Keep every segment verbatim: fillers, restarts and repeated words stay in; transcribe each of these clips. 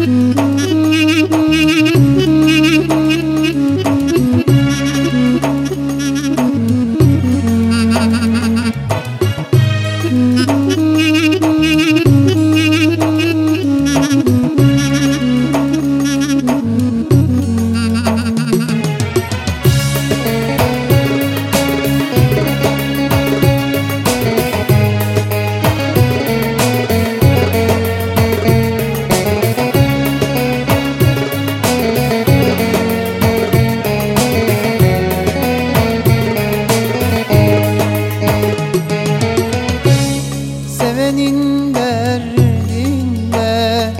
Sevenin derdinde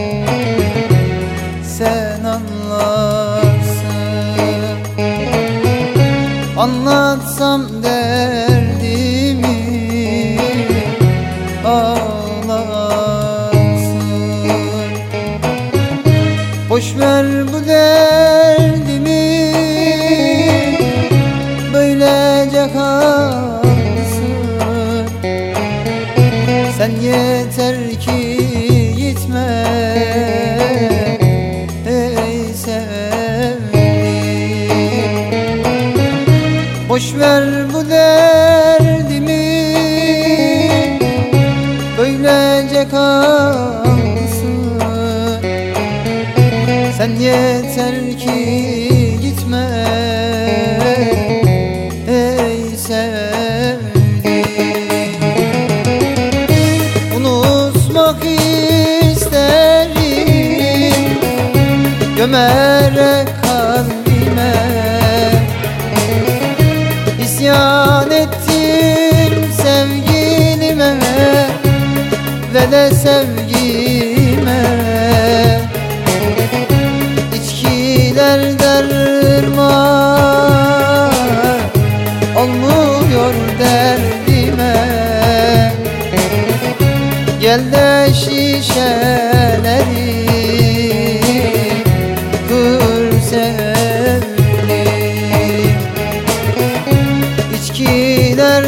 sen anlarsın. Anlatsam derdimi ağlarsın. Boş ver bu derdimi, böylece kalsın. Sen yeter ki gitme ey sevdiğim. Boş ver bu derdimi, böylece kalsın. Sen yeter ki gitme ey sevdiğim. Gömerek kalbime İsyan ettim sevgilime ve de sevgime. İçkiler derman olmuyor derdime. Gel de şişeleri İçkiler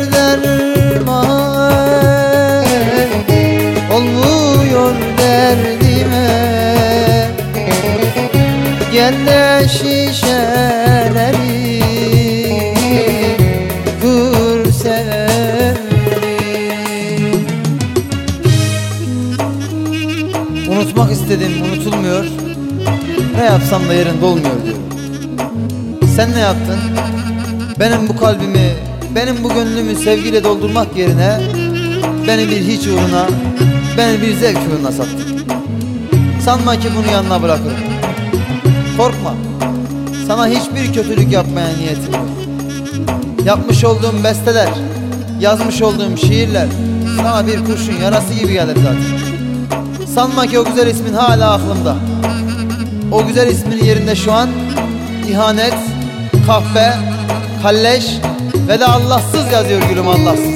derman olmuyor derdime. Gel de şişeleri kır sevdiğim. Unutmak istedim, unutulmuyor. Ne yapsam da yerinde olmuyor diyorum. Sen ne yaptın? Benim bu kalbimi, benim bu gönlümü sevgiyle doldurmak yerine beni bir hiç uğruna, beni bir zevk uğruna sattın. Sanma ki bunu yanına bırakırım. Korkma, sana hiçbir kötülük yapmaya niyetim yok. Yapmış olduğum besteler, yazmış olduğum şiirler sana bir kurşun yarası gibi gelir zaten. Sanma ki o güzel ismin hala aklımda. O güzel ismin yerinde şu an ihanet, kahpe, kalleş ve de Allahsız yazıyor gülüm, Allahsız.